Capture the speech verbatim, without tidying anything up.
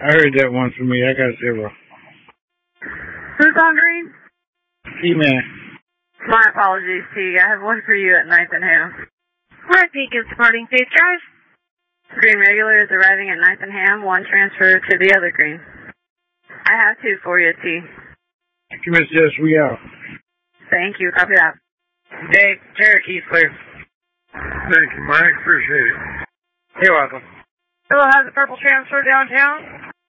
I heard that one from me. I got zero. Who's on green? T-Man. My apologies, T. I have one for you at ninth and Ham. Red Beacon supporting Safe Drive. Green regular is arriving at ninth and Ham. One transfer to the other green. I have two for you, T. Thank you, Miss Jess. We out. Thank you. Copy that. Dave, Cherokee's clear. Thank you, Mike. Appreciate it. You're welcome. We'll have the purple transfer downtown.